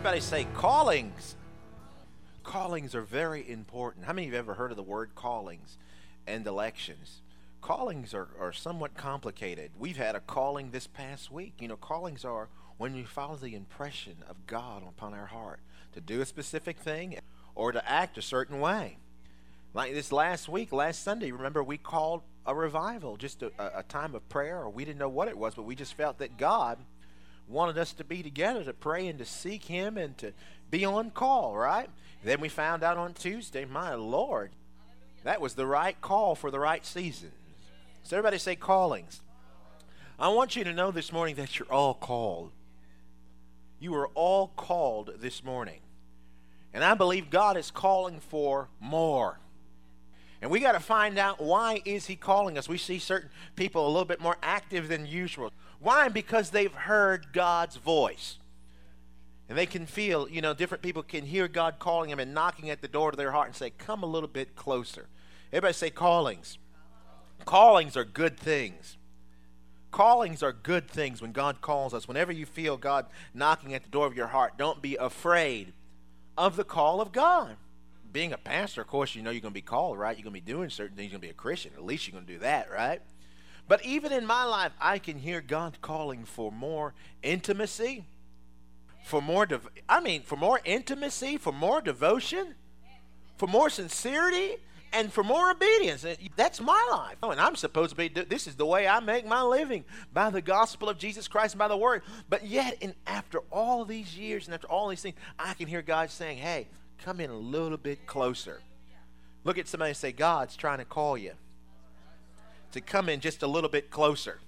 Everybody say callings. Callings are very important. How many of you have ever heard of the word callings and elections? Callings are somewhat complicated. We've had a calling this past week. You know, callings are when we follow the impression of God upon our heart to do a specific thing or to act a certain way. Like this last week, last Sunday, remember we called a revival, just a time of prayer, or we didn't know what it was, but we just felt that God wanted us to be together to pray and to seek Him and to be on call, right? Then we found out on Tuesday, my Lord, that was the right call for the right season. So everybody say callings. I want you to know this morning that you're all called. You are all called this morning. And I believe God is calling for more. And we got to find out, why is He calling us? We see certain people a little bit more active than usual. Why? Because they've heard God's voice. And they can feel, different people can hear God calling them and knocking at the door to their heart and say, come a little bit closer. Everybody say callings. Callings are good things. Callings are good things when God calls us. Whenever you feel God knocking at the door of your heart, don't be afraid of the call of God. Being a pastor, of course, you're going to be called, right? You're going to be doing certain things. You're going to be a Christian. At least you're going to do that, right? But even in my life, I can hear God calling for more intimacy, for more intimacy, for more devotion, for more sincerity, and for more obedience. That's my life. And I'm supposed to be, this is the way I make my living, by the gospel of Jesus Christ and by the word. But yet, and after all these years and after all these things, I can hear God saying, hey, come in a little bit closer. Look at somebody and say, God's trying to call you to come in just a little bit closer.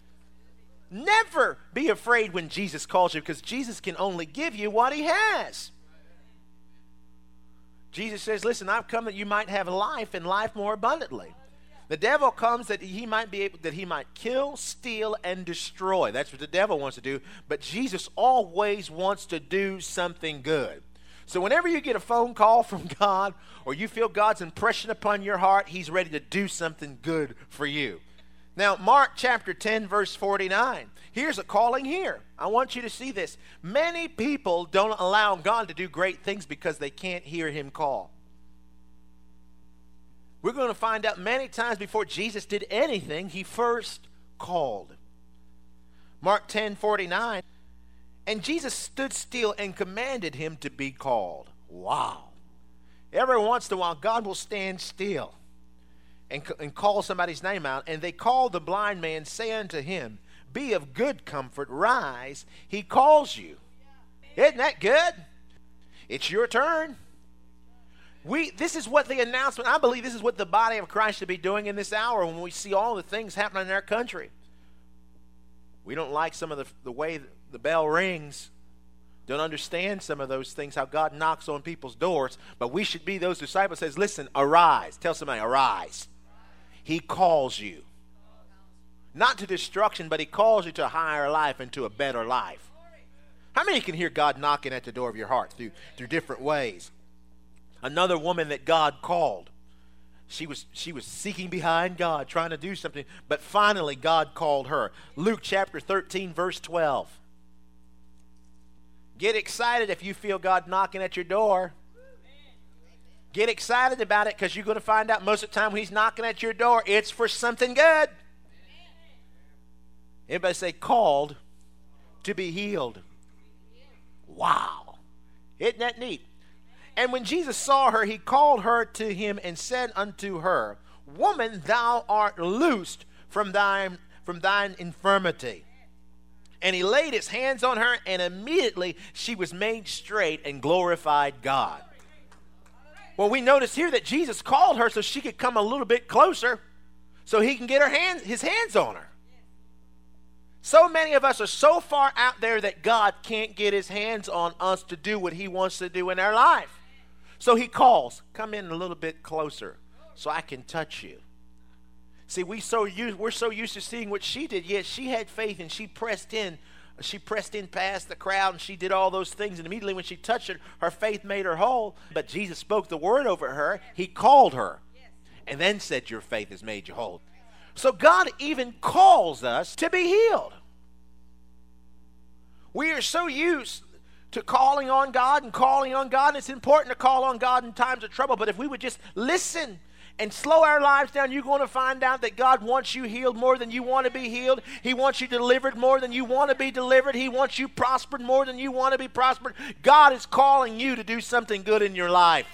Never be afraid when Jesus calls you, because Jesus can only give you what He has. Jesus says, listen, I've come that you might have life and life more abundantly. The devil comes that he might kill, steal, and destroy. That's what the devil wants to do. But Jesus always wants to do something good. So whenever you get a phone call from God, or you feel God's impression upon your heart, He's ready to do something good for you. Now, Mark chapter 10, verse 49. Here's a calling here. I want you to see this. Many people don't allow God to do great things because they can't hear Him call. We're going to find out many times before Jesus did anything, He first called. Mark 10:49. And Jesus stood still and commanded him to be called. Wow. Every once in a while, God will stand still and call somebody's name out. And they called the blind man, say unto him, be of good comfort, rise, He calls you. Isn't that good? It's your turn. This is what the announcement, I believe this is what the body of Christ should be doing in this hour when we see all the things happening in our country. We don't like some of the way the bell rings, don't understand some of those things, how God knocks on people's doors, but we should be those disciples that says, listen, arise. Tell somebody, arise. He calls you. Not to destruction, but He calls you to a higher life and to a better life. How many can hear God knocking at the door of your heart through different ways? Another woman that God called, she was seeking behind God, trying to do something, but finally God called her. Luke chapter 13, verse 12. Get excited if you feel God knocking at your door. Get excited about it, because you're going to find out most of the time when He's knocking at your door, it's for something good. Everybody say, called to be healed. Wow. Isn't that neat? And when Jesus saw her, He called her to Him and said unto her, woman, thou art loosed from thine infirmity. And He laid His hands on her, and immediately she was made straight and glorified God. Well, we notice here that Jesus called her so she could come a little bit closer so He can get His hands on her. So many of us are so far out there that God can't get His hands on us to do what He wants to do in our life. So He calls, come in a little bit closer so I can touch you. See, we're so used to seeing what she did. Yes, she had faith and she pressed in. She pressed in past the crowd and she did all those things. And immediately when she touched it, her faith made her whole. But Jesus spoke the word over her. He called her and then said, your faith has made you whole. So God even calls us to be healed. We are so used to calling on God and calling on God. It's important to call on God in times of trouble, but if we would just listen and slow our lives down, you're going to find out that God wants you healed more than you want to be healed. He wants you delivered more than you want to be delivered. He wants you prospered more than you want to be prospered. God is calling you to do something good in your life.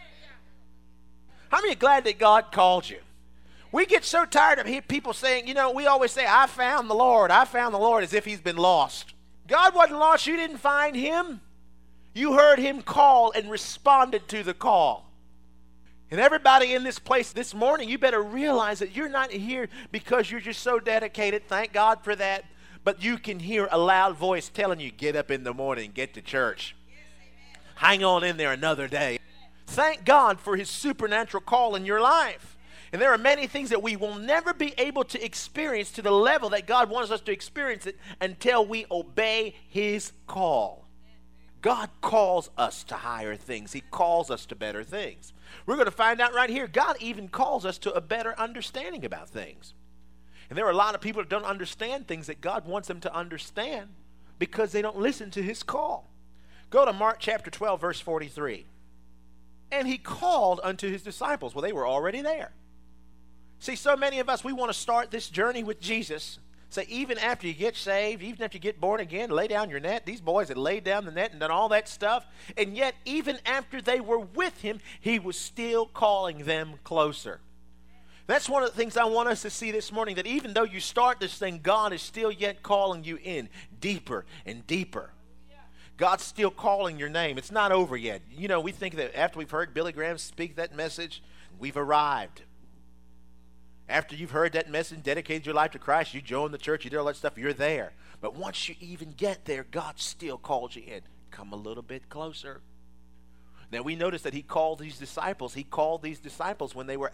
How many are glad that God called you? We get so tired of people saying, we always say, I found the Lord, as if he's been lost. God wasn't lost. You didn't find him. You heard him call and responded to the call. And everybody in this place this morning, you better realize that you're not here because you're just so dedicated. Thank God for that. But you can hear a loud voice telling you, get up in the morning, get to church. Yes, hang on in there another day. Thank God for his supernatural call in your life. And there are many things that we will never be able to experience to the level that God wants us to experience it until we obey his call. God calls us to higher things. He calls us to better things. We're going to find out right here, God even calls us to a better understanding about things. And there are a lot of people that don't understand things that God wants them to understand because they don't listen to his call. Go to Mark chapter 12, verse 43. And he called unto his disciples. Well, they were already there. See, so many of us, we want to start this journey with Jesus. Say, even after you get saved, even after you get born again, lay down your net. These boys had laid down the net and done all that stuff. And yet, even after they were with him, he was still calling them closer. That's one of the things I want us to see this morning, that even though you start this thing, God is still yet calling you in deeper and deeper. God's still calling your name. It's not over yet. We think that after we've heard Billy Graham speak that message, we've arrived. After you've heard that message, dedicated your life to Christ, you join the church, you do all that stuff, you're there. But once you even get there, God still calls you in. Come a little bit closer. Now we notice that he called these disciples. He called these disciples when they were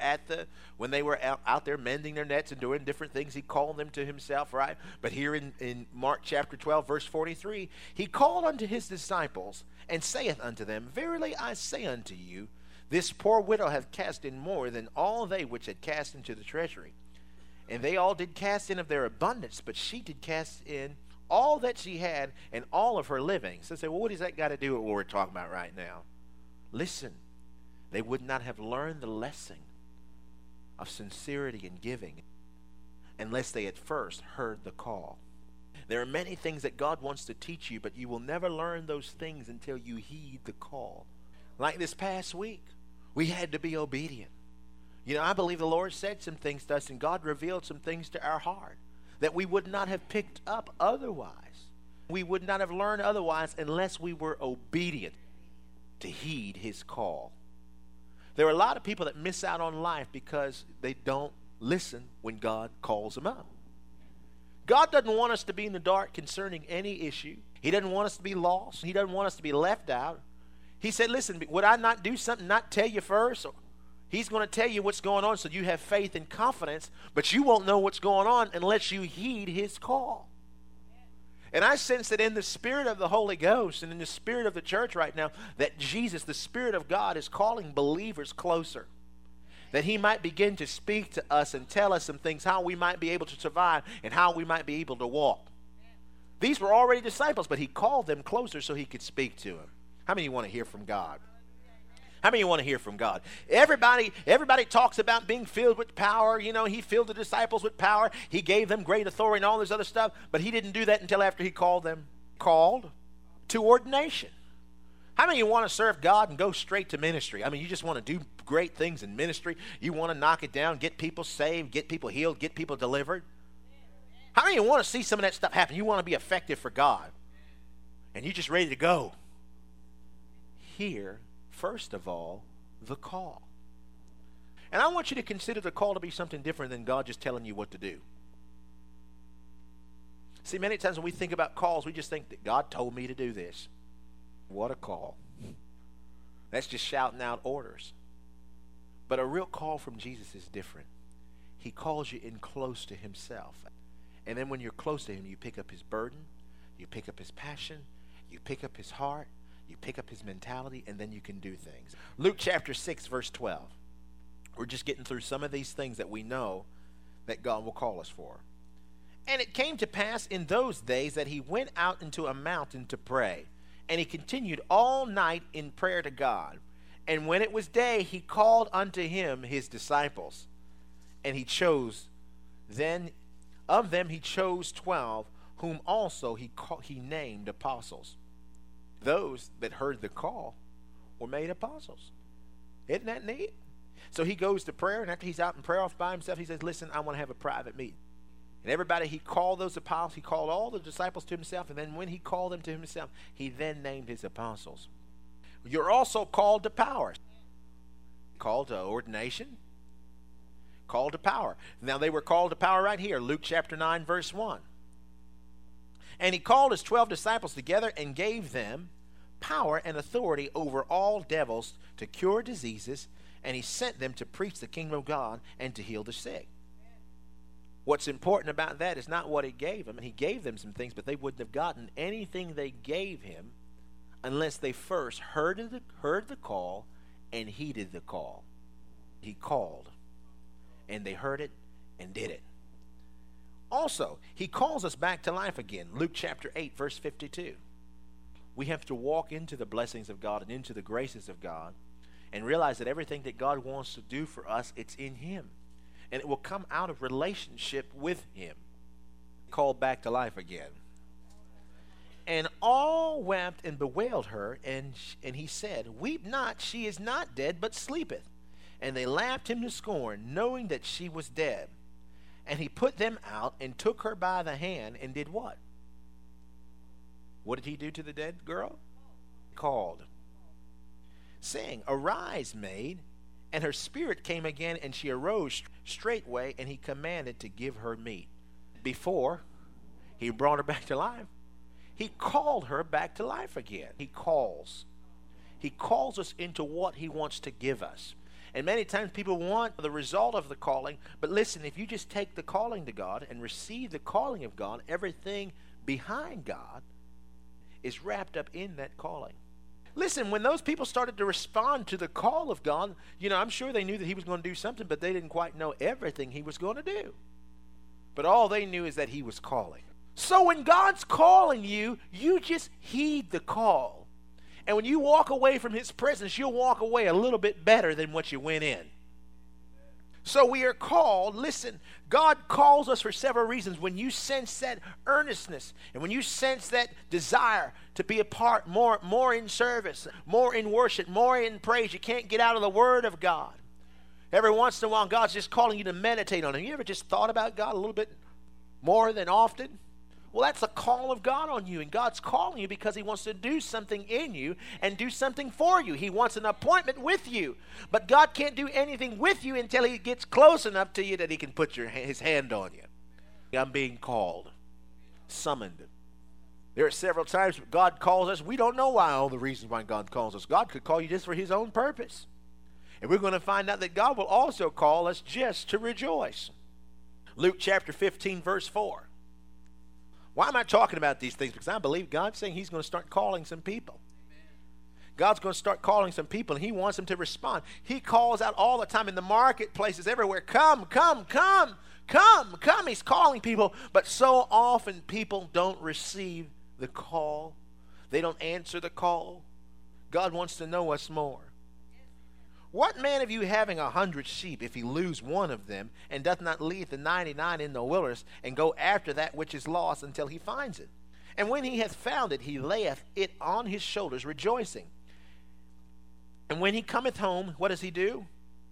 out there mending their nets and doing different things. He called them to himself, right? But here in Mark chapter 12, verse 43, he called unto his disciples and saith unto them, Verily I say unto you, this poor widow hath cast in more than all they which had cast into the treasury. And they all did cast in of their abundance, but she did cast in all that she had and all of her living. So say, well, what does that got to do with what we're talking about right now? Listen, they would not have learned the lesson of sincerity in giving unless they had first heard the call. There are many things that God wants to teach you, but you will never learn those things until you heed the call. Like this past week, we had to be obedient. I believe the Lord said some things to us, and God revealed some things to our heart that we would not have picked up otherwise. We would not have learned otherwise unless we were obedient to heed his call. There are a lot of people that miss out on life because they don't listen when God calls them up. God doesn't want us to be in the dark concerning any issue. He doesn't want us to be lost. He doesn't want us to be left out. He said, listen, would I not do something, not tell you first? He's going to tell you what's going on so you have faith and confidence, but you won't know what's going on unless you heed his call. And I sense that in the spirit of the Holy Ghost and in the spirit of the church right now, that Jesus, the Spirit of God, is calling believers closer. That he might begin to speak to us and tell us some things, how we might be able to survive and how we might be able to walk. These were already disciples, but he called them closer so he could speak to them. How many of you want to hear from God? How many of you want to hear from God? Everybody talks about being filled with power. He filled the disciples with power. He gave them great authority and all this other stuff. But he didn't do that until after he called them. Called to ordination. How many of you want to serve God and go straight to ministry? You just want to do great things in ministry. You want to knock it down, get people saved, get people healed, get people delivered. How many of you want to see some of that stuff happen? You want to be effective for God. And you're just ready to go. Hear, first of all, the call. And I want you to consider the call to be something different than God just telling you what to do. See, many times when we think about calls, we just think that God told me to do this. What a call. That's just shouting out orders. But a real call from Jesus is different. He calls you in close to himself. And then when you're close to him, you pick up his burden, you pick up his passion, you pick up his heart, you pick up his mentality, and then you can do things. Luke chapter 6, verse 12. We're just getting through some of these things that we know that God will call us for. And it came to pass in those days that he went out into a mountain to pray. And he continued all night in prayer to God. And when it was day, he called unto him his disciples. And he chose, then of them he chose 12, whom also he named apostles. Those that heard the call were made apostles. Isn't that neat? So he goes to prayer, and after he's out in prayer off by himself, he says, listen, I want to have a private meeting. And everybody, he called those apostles, he called all the disciples to himself, and then when he called them to himself, he then named his apostles. You're also called to power. Called to ordination, called to power. Now they were called to power right here, Luke chapter 9, verse 1. And he called his 12 disciples together and gave them power and authority over all devils to cure diseases, and he sent them to preach the kingdom of God and to heal the sick. What's important about that is not what he gave them. He gave them some things, but they wouldn't have gotten anything they gave him unless they first heard the call and heeded the call. He called, and they heard it and did it. Also, he calls us back to life again. Luke chapter 8, verse 52. We have to walk into the blessings of God and into the graces of God and realize that everything that God wants to do for us, it's in him. And it will come out of relationship with him. Called back to life again. And all wept and bewailed her, and he said, Weep not, she is not dead, but sleepeth. And they laughed him to scorn, knowing that she was dead. And he put them out and took her by the hand and did what? What did he do to the dead girl? Called, saying, Arise, maid. And her spirit came again, and she arose straightway, and he commanded to give her meat. Before he brought her back to life, he called her back to life again. He calls. He calls us into what he wants to give us. And many times people want the result of the calling, but listen, if you just take the calling to God and receive the calling of God, everything behind God is wrapped up in that calling. Listen, when those people started to respond to the call of God, I'm sure they knew that he was going to do something, but they didn't quite know everything he was going to do. But all they knew is that he was calling. So when God's calling you, you just heed the call. And when you walk away from his presence, you'll walk away a little bit better than what you went in. So we are called, listen, God calls us for several reasons. When you sense that earnestness and when you sense that desire to be a part, more in service, more in worship, more in praise, you can't get out of the Word of God. Every once in a while, God's just calling you to meditate on him. You ever just thought about God a little bit more than often? Well, that's a call of God on you, and God's calling you because he wants to do something in you and do something for you. He wants an appointment with you, but God can't do anything with you until he gets close enough to you that he can put his hand on you. I'm being called, summoned. There are several times God calls us. We don't know why, all the reasons why God calls us. God could call you just for his own purpose. And we're going to find out that God will also call us just to rejoice. Luke chapter 15, verse 4. Why am I talking about these things? Because I believe God's saying he's going to start calling some people. God's going to start calling some people, and he wants them to respond. He calls out all the time in the marketplaces everywhere, come, come, come, come, come. He's calling people, but so often people don't receive the call. They don't answer the call. God wants to know us more. What man of you having 100 sheep, if he lose one of them, and doth not leave the 99 in the wilderness, and go after that which is lost until he finds it? And when he hath found it, he layeth it on his shoulders, rejoicing. And when he cometh home, what does he do?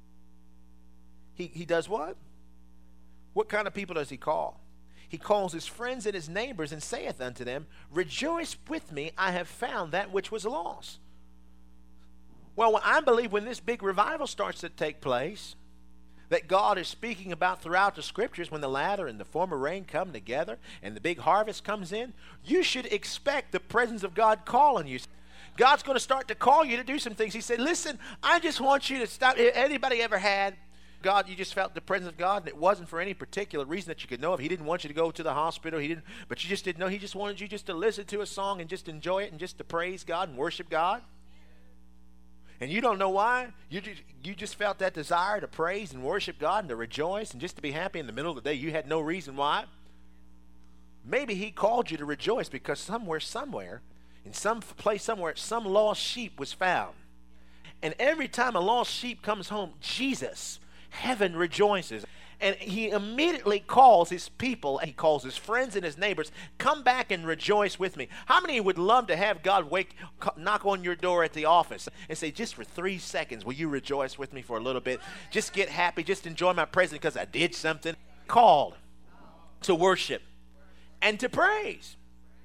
He does what? What kind of people does he call? He calls his friends and his neighbors, and saith unto them, Rejoice with me, I have found that which was lost. Well, I believe when this big revival starts to take place, that God is speaking about throughout the scriptures, when the latter and the former rain come together and the big harvest comes in, you should expect the presence of God calling you. God's going to start to call you to do some things. He said, listen, I just want you to stop. Anybody ever had God, you just felt the presence of God, and it wasn't for any particular reason that you could know of? He didn't want you to go to the hospital, but you just didn't know. He just wanted you just to listen to a song and just enjoy it and just to praise God and worship God. And you don't know why. You just felt that desire to praise and worship God and to rejoice and just to be happy in the middle of the day. You had no reason why. Maybe he called you to rejoice because somewhere, In some place somewhere, some lost sheep was found. And every time a lost sheep comes home, Jesus, heaven rejoices. And he immediately calls his people, he calls his friends and his neighbors, come back and rejoice with me. How many would love to have God knock on your door at the office and say, just for 3 seconds, will you rejoice with me for a little bit? Just get happy, just enjoy my presence because I did something. Called to worship and to praise.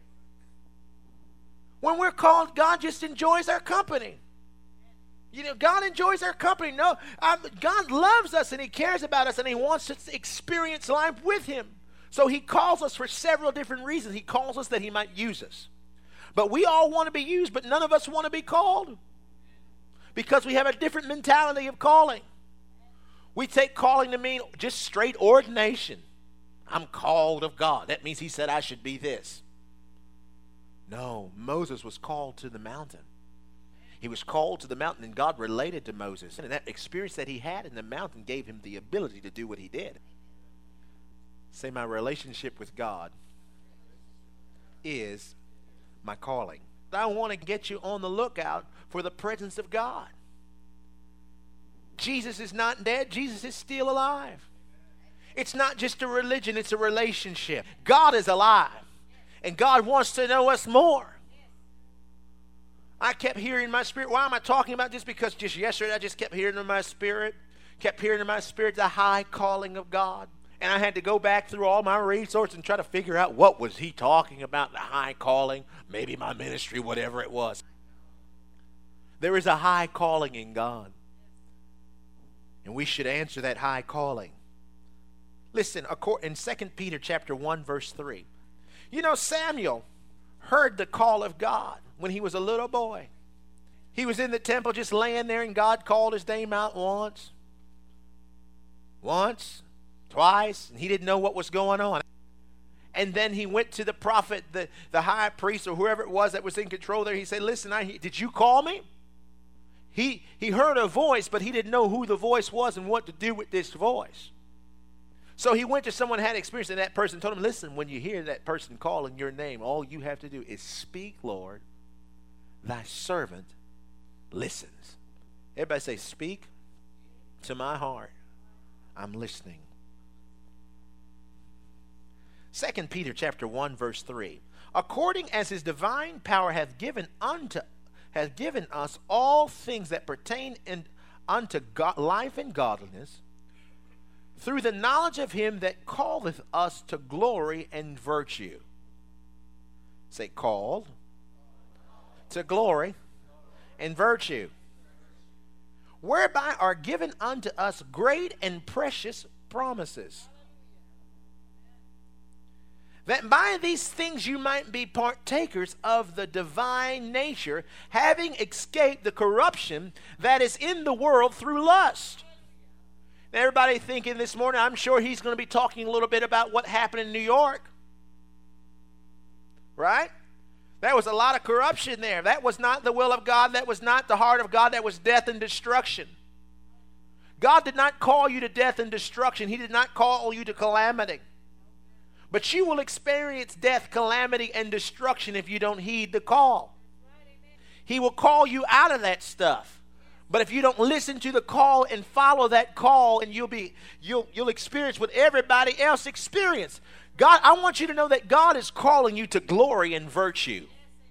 When we're called, God just enjoys our company. You know, God enjoys our company. No, God loves us and he cares about us and he wants to experience life with him. So he calls us for several different reasons. He calls us that he might use us. But we all want to be used, but none of us want to be called because we have a different mentality of calling. We take calling to mean just straight ordination. I'm called of God. That means he said I should be this. No, Moses was called to the mountain. He was called to the mountain, and God related to Moses. And that experience that he had in the mountain gave him the ability to do what he did. Say, my relationship with God is my calling. I want to get you on the lookout for the presence of God. Jesus is not dead. Jesus is still alive. It's not just a religion, it's a relationship. God is alive, and God wants to know us more. I kept hearing in my spirit, why am I talking about this? Because just yesterday I just kept hearing in my spirit the high calling of God. And I had to go back through all my resources and try to figure out what was he talking about, the high calling, maybe my ministry, whatever it was. There is a high calling in God. And we should answer that high calling. Listen, in 2 Peter chapter 1, verse 3. You know, Samuel heard the call of God when he was a little boy. He was in the temple just laying there, and God called his name out once, twice, and he didn't know what was going on. And then he went to the prophet, the high priest, or whoever it was that was in control there. He said, listen, did you call me? He heard a voice, but he didn't know who the voice was and what to do with this voice. So he went to someone who had experience, and that person told him, listen, when you hear that person calling your name, all you have to do is speak, Lord, thy servant listens. Everybody say, speak to my heart. I'm listening. 2 Peter chapter 1, verse 3. According as his divine power hath given us all things that pertain unto life and godliness, through the knowledge of him that calleth us to glory and virtue. Say, called to glory and virtue, whereby are given unto us great and precious promises, that by these things you might be partakers of the divine nature, having escaped the corruption that is in the world through lust. Now, everybody thinking this morning, I'm sure he's going to be talking a little bit about what happened in New York. Right? There was a lot of corruption there. That was not the will of God. That was not the heart of God. That was death and destruction. God did not call you to death and destruction. He did not call you to calamity. But you will experience death, calamity, and destruction if you don't heed the call. He will call you out of that stuff. But if you don't listen to the call and follow that call, and you'll experience what everybody else experienced. God, I want you to know that God is calling you to glory and virtue.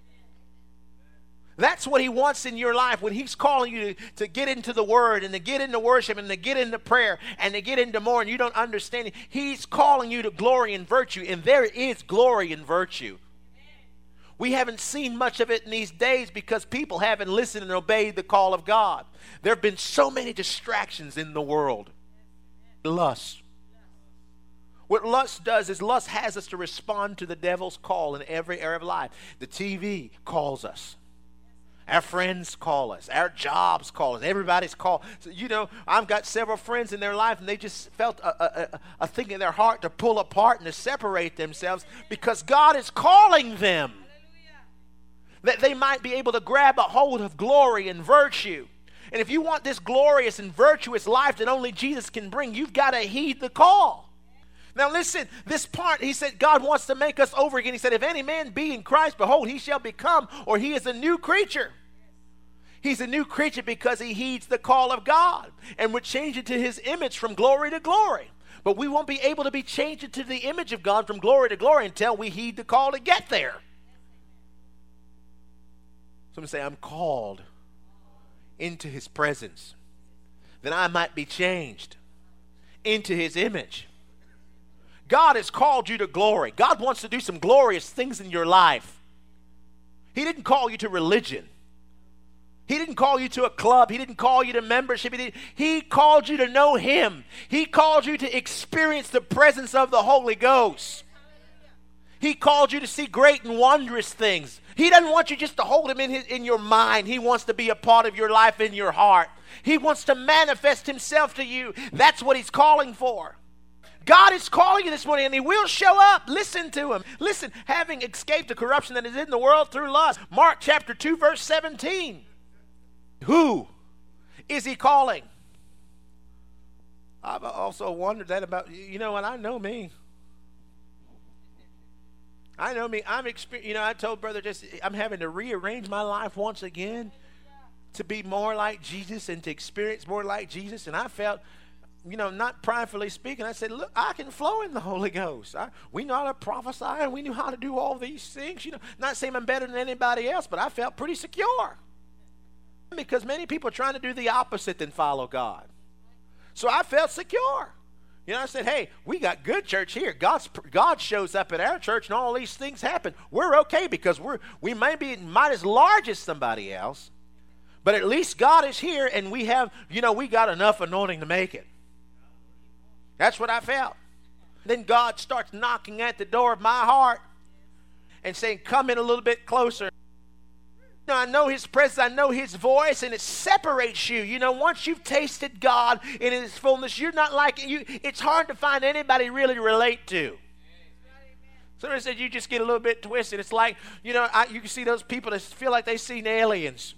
That's what he wants in your life when he's calling you to get into the word and to get into worship and to get into prayer and to get into more and you don't understand it. He's calling you to glory and virtue, and there is glory and virtue. We haven't seen much of it in these days because people haven't listened and obeyed the call of God. There have been so many distractions in the world. Lust. What lust does is lust has us to respond to the devil's call in every area of life. The TV calls us. Our friends call us. Our jobs call us. Everybody's called. So, you know, I've got several friends in their life, and they just felt a thing in their heart to pull apart and to separate themselves because God is calling them. That they might be able to grab a hold of glory and virtue. And if you want this glorious and virtuous life that only Jesus can bring, you've got to heed the call. Now listen, this part, he said, God wants to make us over again. He said, if any man be in Christ, behold, he shall become, or he is a new creature. He's a new creature because he heeds the call of God and would change it to his image from glory to glory. But we won't be able to be changed into the image of God from glory to glory until we heed the call to get there. Someone say, I'm called into his presence, that I might be changed into his image. God has called you to glory. God wants to do some glorious things in your life. He didn't call you to religion. He didn't call you to a club. He didn't call you to membership. He called you to know him. He called you to experience the presence of the Holy Ghost. He called you to see great and wondrous things. He doesn't want you just to hold him in your mind. He wants to be a part of your life in your heart. He wants to manifest himself to you. That's what he's calling for. God is calling you this morning, and he will show up. Listen to him. Listen, having escaped the corruption that is in the world through lust. Mark chapter 2, verse 17. Who is he calling? I've also wondered that about, you know what, I know me. I know me. I told Brother Jesse, I'm having to rearrange my life once again to be more like Jesus and to experience more like Jesus. And I felt, not pridefully speaking, I said, look, I can flow in the Holy Ghost. We know how to prophesy and we knew how to do all these things. Not saying I'm better than anybody else, but I felt pretty secure. Because many people are trying to do the opposite than follow God. So I felt secure. I said, hey, we got good church here. God shows up at our church and all these things happen. We're okay because we may be not as large as somebody else, but at least God is here and we have, we got enough anointing to make it. That's what I felt. Then God starts knocking at the door of my heart and saying, come in a little bit closer. I know his presence, I know his voice, and it separates you. Once you've tasted God in his fullness, you're not like you. It's hard to find anybody really to relate to. Somebody said you just get a little bit twisted. It's like, you can see those people that feel like they've seen aliens.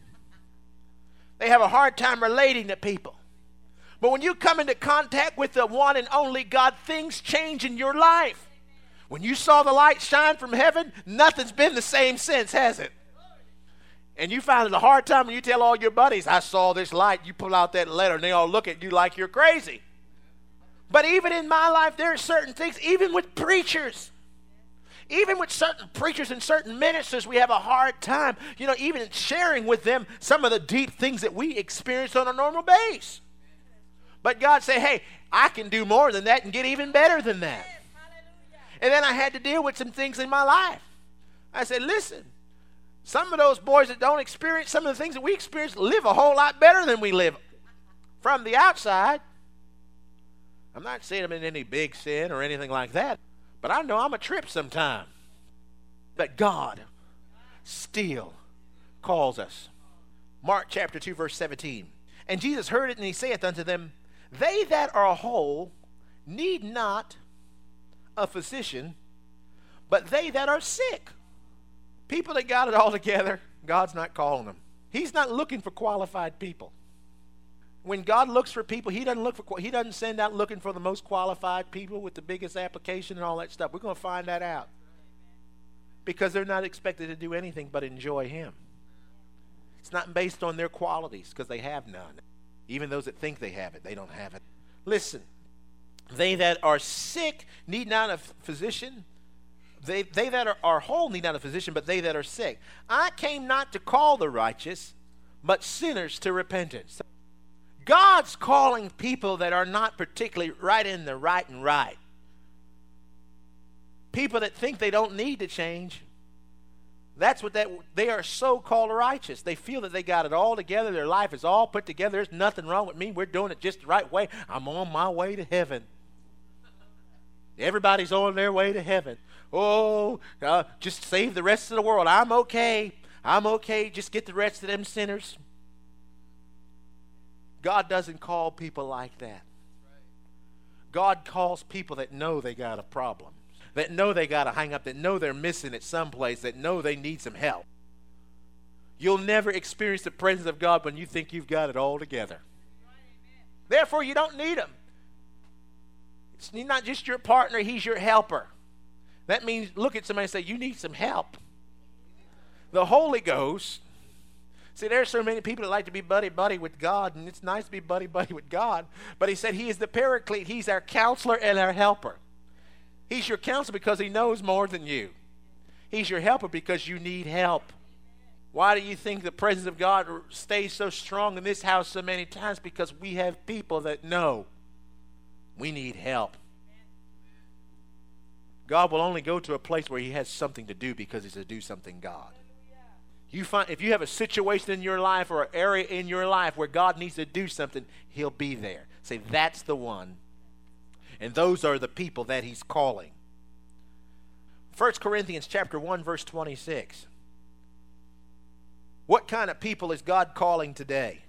They have a hard time relating to people. But when you come into contact with the one and only God, things change in your life. When you saw the light shine from heaven, nothing's been the same since, has it? And you find it a hard time when you tell all your buddies, I saw this light. You pull out that letter and they all look at you like you're crazy. But even in my life, there are certain things, even with preachers, even with certain preachers and certain ministers, we have a hard time, even sharing with them some of the deep things that we experience on a normal base. But God said, hey, I can do more than that and get even better than that. And then I had to deal with some things in my life. I said, listen. Some of those boys that don't experience some of the things that we experience live a whole lot better than we live from the outside. I'm not saying I'm in any big sin or anything like that, but I know I'm a trip sometime. But God still calls us. Mark chapter 2, verse 17. And Jesus heard it, and he saith unto them, they that are whole need not a physician, but they that are sick. People that got it all together, God's not calling them. He's not looking for qualified people. When God looks for people, he doesn't send out looking for the most qualified people with the biggest application and all that stuff. We're going to find that out. Because they're not expected to do anything but enjoy him. It's not based on their qualities because they have none. Even those that think they have it, they don't have it. Listen, they that are sick need not a physician. They that are whole need not a physician, but they that are sick. I came not to call the righteous, but sinners to repentance. God's calling people that are not particularly right in the right and right. People that think they don't need to change. That's what they are so-called righteous. They feel that they got it all together. Their life is all put together. There's nothing wrong with me. We're doing it just the right way. I'm on my way to heaven. Everybody's on their way to heaven. Oh, just save the rest of the world. I'm okay. I'm okay. Just get the rest of them sinners. God doesn't call people like that. God calls people that know they got a problem, that know they got a hang up, that know they're missing it someplace, that know they need some help. You'll never experience the presence of God when you think you've got it all together. Therefore, you don't need him. He's not just your partner, he's your helper. That means look at somebody and say, you need some help. The Holy Ghost. See, there's so many people that like to be buddy-buddy with God, and it's nice to be buddy-buddy with God. But he said he is the paraclete. He's our counselor and our helper. He's your counselor because he knows more than you. He's your helper because you need help. Why do you think the presence of God stays so strong in this house so many times? Because we have people that know we need help. God will only go to a place where he has something to do because he's a do-something God. If you have a situation in your life or an area in your life where God needs to do something, he'll be there. Say, that's the one. And those are the people that he's calling. 1 Corinthians chapter 1, verse 26. What kind of people is God calling today?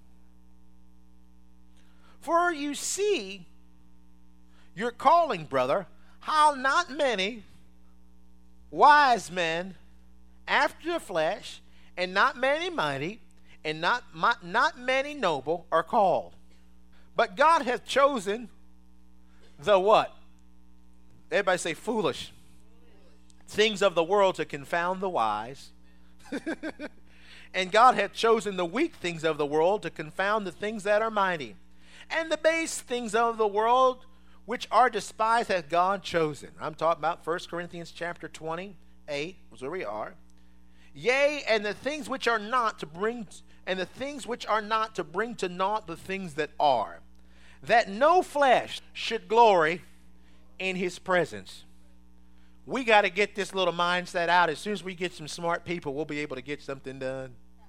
For you see, your calling, brother, how not many wise men after the flesh, and not many mighty, and not many noble are called. But God hath chosen the what? Everybody say foolish. Things of the world to confound the wise. And God hath chosen the weak things of the world to confound the things that are mighty. And the base things of the world which are despised hath God chosen. I'm talking about 1 Corinthians chapter 28, is where we are. Yea, and the things which are not to bring to naught the things that are, that no flesh should glory in his presence. We got to get this little mindset out. As soon as we get some smart people, we'll be able to get something done.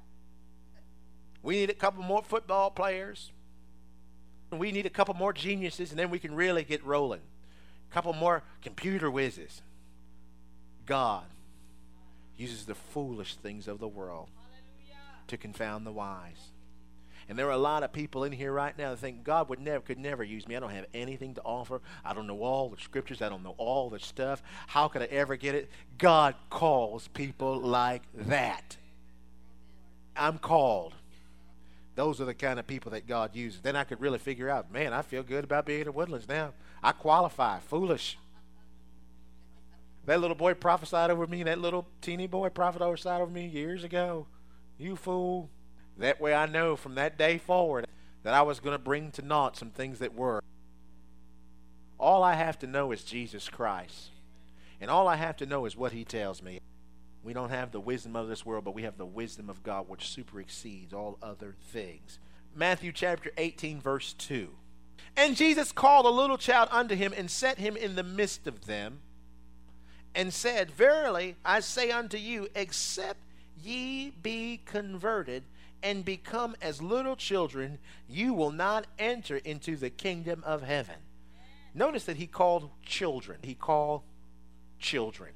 We need a couple more football players. We need a couple more geniuses, and then we can really get rolling. A couple more computer whizzes. God uses the foolish things of the world to confound the wise. And there are a lot of people in here right now that think God could never use me. I don't have anything to offer. I don't know all the scriptures. I don't know all the stuff. How could I ever get it? God calls people like that. I'm called. Those are the kind of people that God uses. Then I could really figure out, man, I feel good about being in Woodlands now. I qualify. Foolish. That little boy prophesied over me. That little teeny boy prophesied over me years ago. You fool. That way I know from that day forward that I was going to bring to naught some things that were. All I have to know is Jesus Christ. And all I have to know is what he tells me. We don't have the wisdom of this world, but we have the wisdom of God, which super exceeds all other things. Matthew chapter 18, verse 2. And Jesus called a little child unto him and set him in the midst of them, and said, Verily I say unto you, except ye be converted and become as little children, you will not enter into the kingdom of heaven. Notice that he called children. He called children.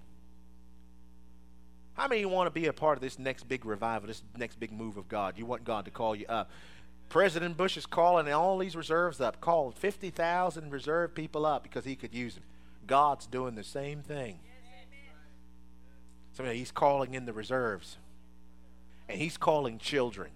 How many of you want to be a part of this next big revival, this next big move of God? You want God to call you up. President Bush is calling all these reserves up, called 50,000 reserve people up because he could use them. God's doing the same thing. So he's calling in the reserves. And he's calling children.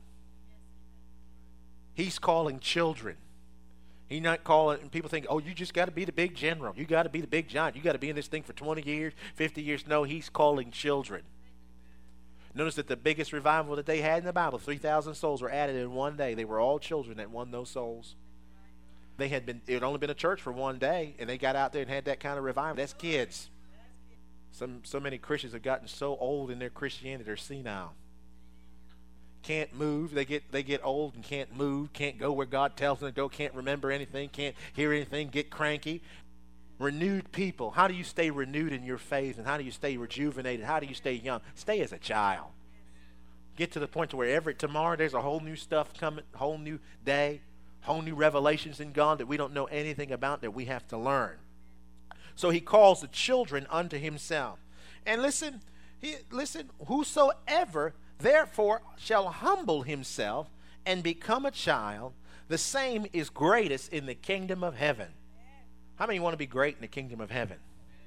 He's calling children. He's not calling, and people think, oh, you just got to be the big general. You got to be the big giant. You got to be in this thing for 20 years, 50 years. No, he's calling children. Notice that the biggest revival that they had in the Bible, 3,000 souls were added in one day. They were all children that won those souls. It had only been a church for one day, and they got out there and had that kind of revival. That's kids. So many Christians have gotten so old in their Christianity, they're senile. Can't move. They get old and can't move, can't go where God tells them to go, can't remember anything, can't hear anything, get cranky. Renewed people. How do you stay renewed in your faith, and how do you stay rejuvenated? How do you stay young? Stay as a child. Get to the point to where tomorrow there's a whole new stuff coming, whole new day, whole new revelations in God that we don't know anything about that we have to learn. So he calls the children unto himself. And listen, whosoever therefore shall humble himself and become a child, the same is greatest in the kingdom of heaven. How many want to be great in the kingdom of heaven?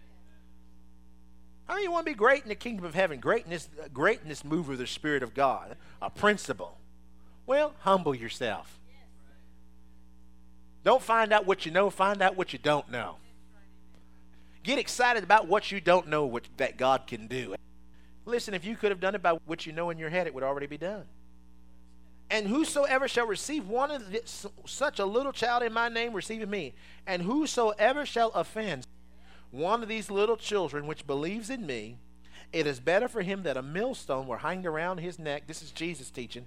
How many want to be great in the kingdom of heaven? Greatness move of the Spirit of God, a principle. Well, humble yourself. Don't find out what you know, find out what you don't know. Get excited about what you don't know that God can do. Listen, if you could have done it by what you know in your head, it would already be done. And whosoever shall receive one of such a little child in my name, receiveth me. And whosoever shall offend one of these little children which believes in me, it is better for him that a millstone were hanged around his neck. This is Jesus teaching.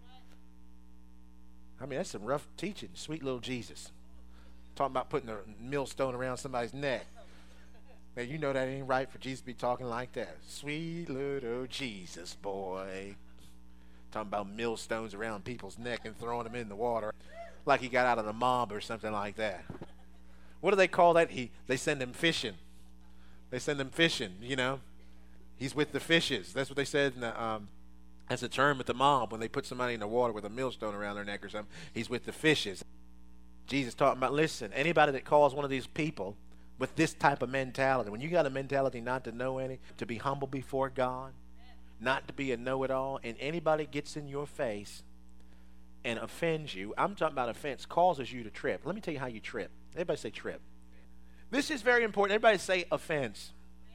I mean, that's some rough teaching. Sweet little Jesus. Talking about putting a millstone around somebody's neck. Man, you know that ain't right for Jesus to be talking like that. Sweet little Jesus boy. Talking about millstones around people's neck and throwing them in the water like he got out of the mob or something like that. What do they call that? They send him fishing. They send him fishing, you know. He's with the fishes. That's what they said in the, as a term with the mob when they put somebody in the water with a millstone around their neck or something. He's with the fishes. Jesus talking about, listen, anybody that calls one of these people with this type of mentality, when you got a mentality not to know any, to be humble before God, not to be a know-it-all, and anybody gets in your face and offends you, I'm talking about offense, causes you to trip. Let me tell you how you trip. Everybody say trip. This is very important. Everybody say offense.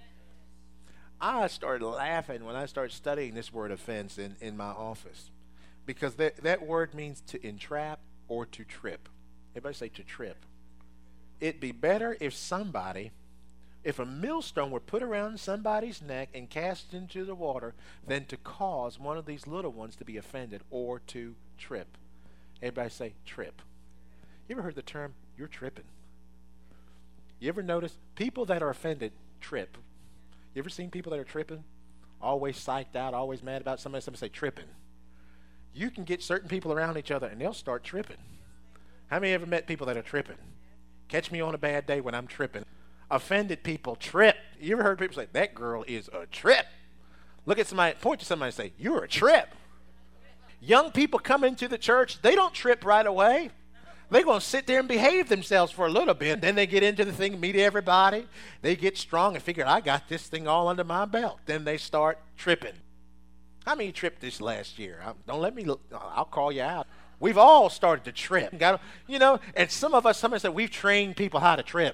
I started laughing when I started studying this word offense in my office, because that word means to entrap or to trip. Everybody say to trip. It'd be better if a millstone were put around somebody's neck and cast into the water than to cause one of these little ones to be offended or to trip. Everybody say trip. You ever heard the term, you're tripping? You ever notice people that are offended trip? You ever seen people that are tripping? Always psyched out, always mad about somebody say tripping. You can get certain people around each other and they'll start tripping. How many ever met people that are tripping? Catch me on a bad day when I'm tripping. Offended people trip. You ever heard people say, that girl is a trip? Look at somebody, point to somebody and say, you're a trip. Young people come into the church, they don't trip right away. They're going to sit there and behave themselves for a little bit. Then they get into the thing, meet everybody. They get strong and figure, I got this thing all under my belt. Then they start tripping. How many tripped this last year? Don't let me, I'll call you out. We've all started to trip. You know, and somebody said, we've trained people how to trip.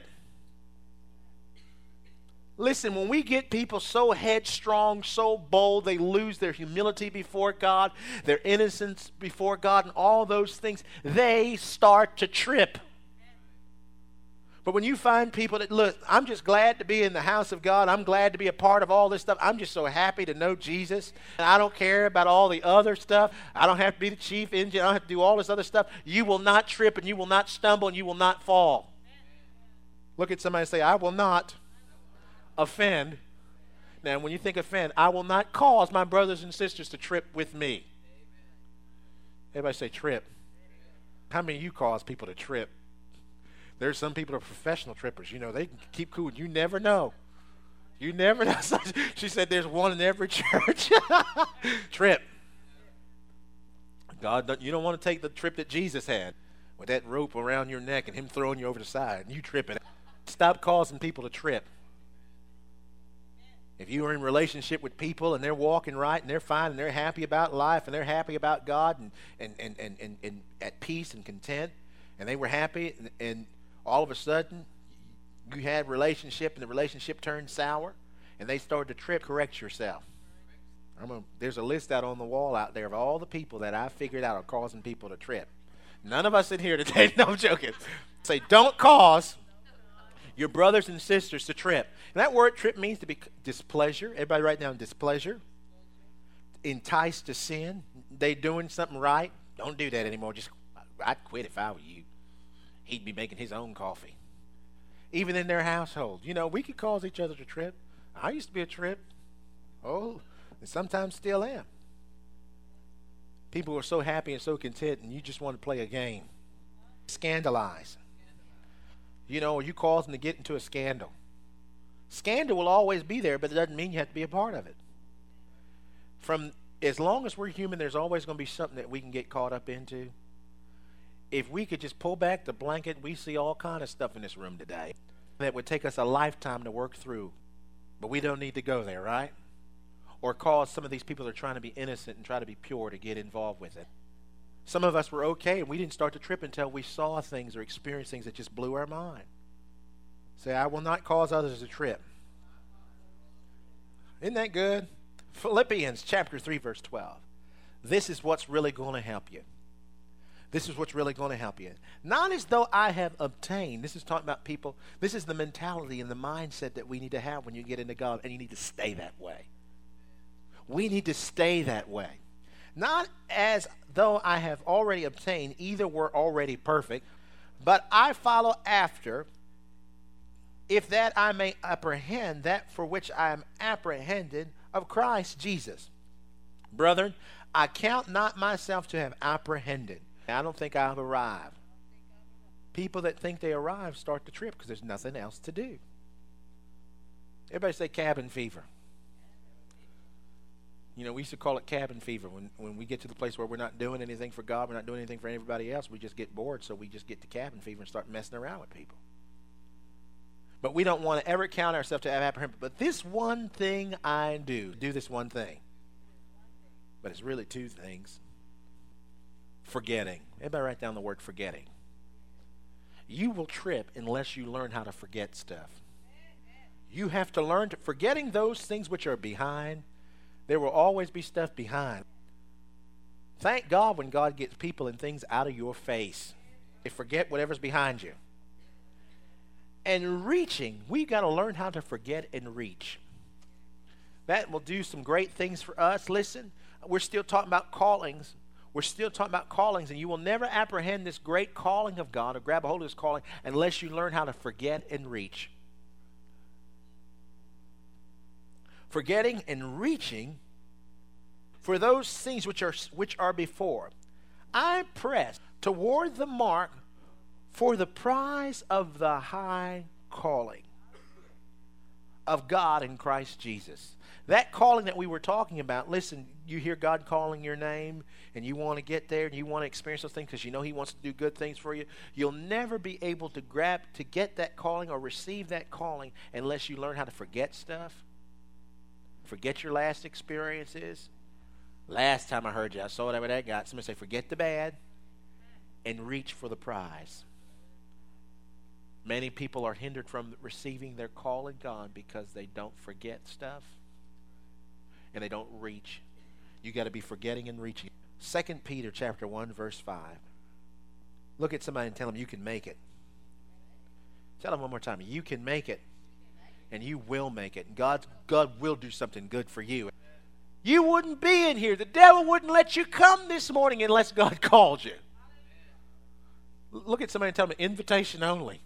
Listen, when we get people so headstrong, so bold, they lose their humility before God, their innocence before God, and all those things, they start to trip. But when you find people that, look, I'm just glad to be in the house of God. I'm glad to be a part of all this stuff. I'm just so happy to know Jesus. And I don't care about all the other stuff. I don't have to be the chief engineer. I don't have to do all this other stuff. You will not trip and you will not stumble and you will not fall. Look at somebody and say, I will not offend. Now, when you think offend, I will not cause my brothers and sisters to trip with me. Everybody say trip. How many of you cause people to trip? There's some people that are professional trippers. You know, they can keep cool. You never know. You never know. She said there's one in every church. Trip. God, you don't want to take the trip that Jesus had with that rope around your neck and him throwing you over the side and you tripping. Stop causing people to trip. If you are in relationship with people and they're walking right and they're fine and they're happy about life and they're happy about God and at peace and content and they were happy and all of a sudden you had a relationship and the relationship turned sour and they started to trip, correct yourself. There's a list out on the wall out there of all the people that I figured out are causing people to trip. None of us in here today, no, I'm joking. Say, don't cause your brothers and sisters to trip. And that word trip means to be displeasure. Everybody write down displeasure. Enticed to sin. They doing something right. Don't do that anymore. I'd quit if I were you. He'd be making his own coffee. Even in their household. You know, we could cause each other to trip. I used to be a trip. Oh, and sometimes still am. People are so happy and so content and you just want to play a game. Scandalize. You know, you cause them to get into a scandal. Scandal will always be there, but it doesn't mean you have to be a part of it. As long as we're human, there's always going to be something that we can get caught up into. If we could just pull back the blanket, we see all kind of stuff in this room today that would take us a lifetime to work through. But we don't need to go there, right? Or cause some of these people that are trying to be innocent and try to be pure to get involved with it. Some of us were okay, and we didn't start to trip until we saw things or experienced things that just blew our mind. Say, I will not cause others to trip. Isn't that good? Philippians chapter 3, verse 12. This is what's really going to help you. This is what's really going to help you. Not as though I have obtained. This is talking about people. This is the mentality and the mindset that we need to have when you get into God, and you need to stay that way. We need to stay that way. Not as though I have already obtained, either we're already perfect, but I follow after, if that I may apprehend that for which I am apprehended of Christ Jesus. Brethren, I count not myself to have apprehended. I don't think I've arrived. People that think they arrived start to trip because there's nothing else to do. Everybody say cabin fever. You know, we used to call it cabin fever. When we get to the place where we're not doing anything for God, we're not doing anything for everybody else, we just get bored, so we just get to cabin fever and start messing around with people. But we don't want to ever count ourselves to have apprehension. But this one thing I do this one thing. But it's really two things. Forgetting. Everybody write down the word forgetting. You will trip unless you learn how to forget stuff. You have to learn to forgetting those things which are behind. There will always be stuff behind. Thank God when God gets people and things out of your face. You forget whatever's behind you. And reaching, we've got to learn how to forget and reach. That will do some great things for us. Listen, we're still talking about callings. We're still talking about callings, and you will never apprehend this great calling of God or grab a hold of this calling unless you learn how to forget and reach. Forgetting and reaching for those things which are before. I press toward the mark for the prize of the high calling of God in Christ Jesus. That calling that we were talking about, listen, you hear God calling your name and you want to get there and you want to experience those things because you know He wants to do good things for you. You'll never be able to get that calling or receive that calling unless you learn how to forget stuff. Forget your last experiences. Last time I heard you, I saw whatever that got. Somebody say, forget the bad and reach for the prize. Many people are hindered from receiving their call in God because they don't forget stuff and they don't reach. You got to be forgetting and reaching. 2 Peter chapter 1, verse 5. Look at somebody and tell them you can make it. Tell them one more time, you can make it. And you will make it. God will do something good for you. You wouldn't be in here. The devil wouldn't let you come this morning unless God called you. Look at somebody and tell them, invitation only.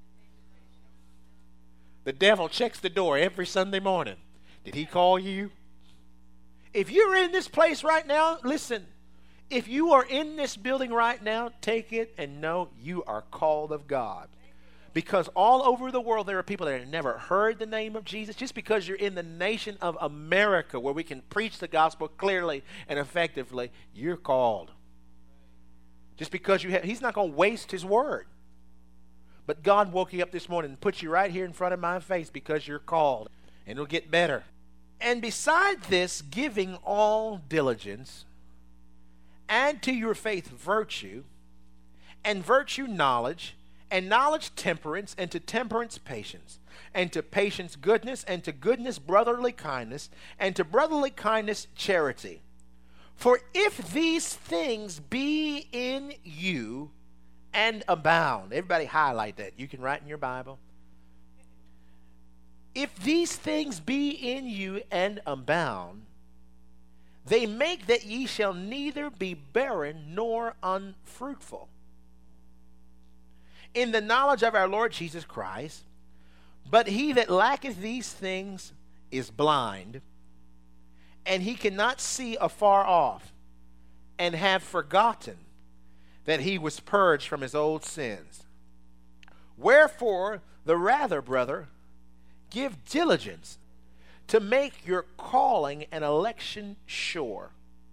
The devil checks the door every Sunday morning. Did he call you? If you're in this place right now, listen. If you are in this building right now, take it and know you are called of God. Because all over the world there are people that have never heard the name of Jesus. Just because you're in the nation of America where we can preach the gospel clearly and effectively, you're called. Just because He's not going to waste His word. But God woke you up this morning and put you right here in front of my face because you're called. And it'll get better. And beside this, giving all diligence, add to your faith virtue, and virtue knowledge, and knowledge temperance, and to temperance patience, and to patience goodness, and to goodness brotherly kindness, and to brotherly kindness charity. For if these things be in you and abound, everybody highlight that. You can write in your Bible. If these things be in you and abound, they make that ye shall neither be barren nor unfruitful in the knowledge of our Lord Jesus Christ. But he that lacketh these things is blind, and he cannot see afar off, and have forgotten that he was purged from his old sins. Wherefore, the rather, brother, give diligence to make your calling and election sure.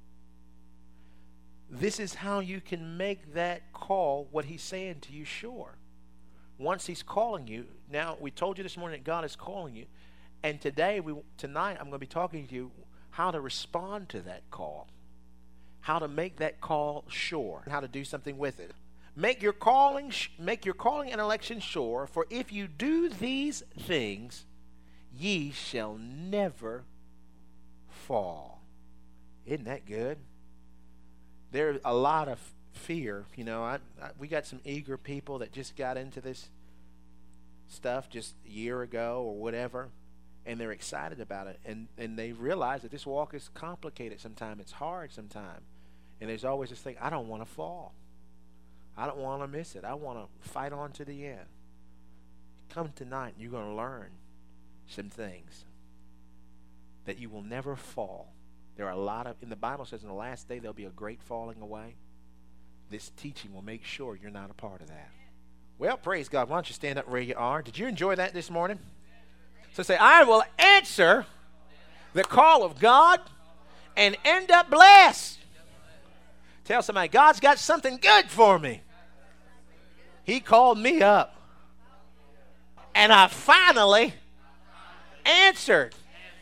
This is how you can make that call, what he's saying to you, sure. Once he's calling you, now we told you this morning that God is calling you, and tonight I'm going to be talking to you how to respond to that call. how to make that call sure, how to do something with it. Make your calling and election sure, for if you do these things, ye shall never fall. Isn't that good? There's a lot of fear. You know, we got some eager people that just got into this stuff just a year ago or whatever, and they're excited about it, and they realize that this walk is complicated sometimes. It's hard sometimes, and there's always this thing, I don't want to fall. I don't want to miss it. I want to fight on to the end. Come tonight, and you're going to learn some things that you will never fall. There are a lot of, in the Bible says in the last day there'll be a great falling away. This teaching will make sure you're not a part of that. Well, praise God. Why don't you stand up where you are? Did you enjoy that this morning? So say, I will answer the call of God and end up blessed. Tell somebody, God's got something good for me. He called me up. And I finally answered.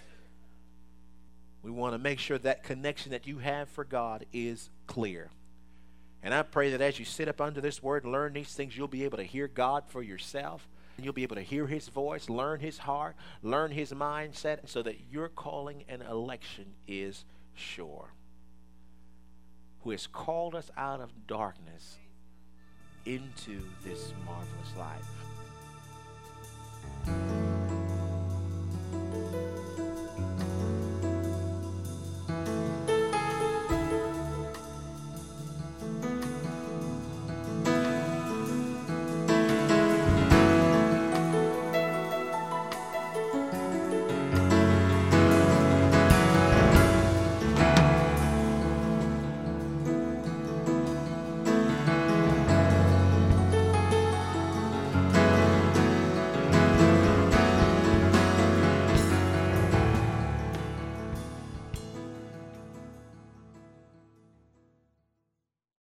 We want to make sure that connection that you have for God is clear. And I pray that as you sit up under this word and learn these things, you'll be able to hear God for yourself. You'll be able to hear his voice, learn his heart, learn his mindset, so that your calling and election is sure. Who has called us out of darkness into this marvelous life.